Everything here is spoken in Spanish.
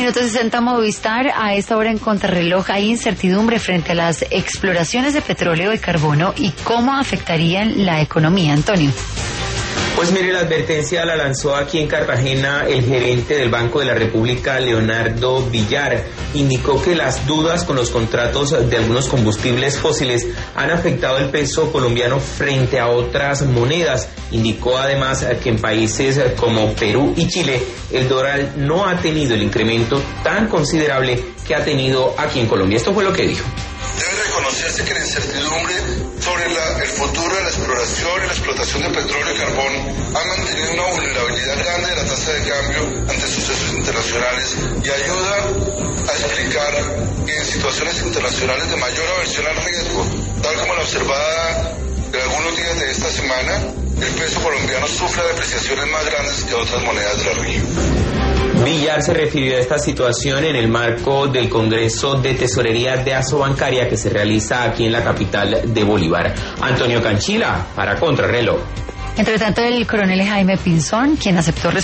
Minuto 60 Movistar. A esta hora en contrarreloj hay incertidumbre frente a las exploraciones de petróleo y carbono y cómo afectarían la economía. Antonio. Pues mire, la advertencia la lanzó aquí en Cartagena el gerente del Banco de la República, Leonardo Villar. Indicó que las dudas con los contratos de algunos combustibles fósiles han afectado el peso colombiano frente a otras monedas. Indicó además que en países como Perú y Chile el dólar no ha tenido el incremento tan considerable que ha tenido aquí en Colombia. Esto fue lo que dijo. Debe reconocerse que la incertidumbre sobre el futuro de la exploración y la explotación de petróleo y carbón ha mantenido una vulnerabilidad grande de la tasa de cambio ante sucesos internacionales y ayuda a explicar que en situaciones internacionales de mayor aversión al riesgo, tal como la observada en algunos días de esta semana, el peso colombiano sufre depreciaciones más grandes que otras monedas de la región. Villar se refirió a esta situación en el marco del Congreso de Tesorería de Asobancaria que se realiza aquí en la capital de Bolívar. Antonio Canchila, para Contrarreloj. Entre tanto, el coronel Jaime Pinzón, quien aceptó